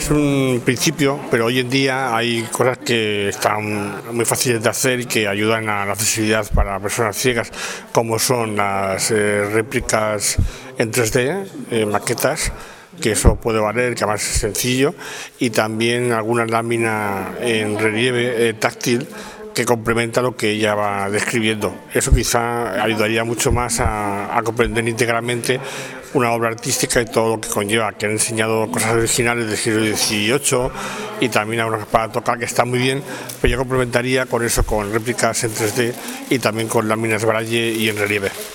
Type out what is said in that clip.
es un principio, pero hoy en día hay cosas que están muy fáciles de hacer y que ayudan a la accesibilidad para personas ciegas, como son las réplicas en 3D, maquetas, que eso puede valer, que además es sencillo, y también alguna lámina en relieve táctil que complementa lo que ella va describiendo. Eso quizá ayudaría mucho más a comprender integralmente una obra artística y todo lo que conlleva, que han enseñado cosas originales del siglo XVIII y también algunas para tocar que están muy bien, pero yo complementaría con eso, con réplicas en 3D y también con láminas Braille y en relieve.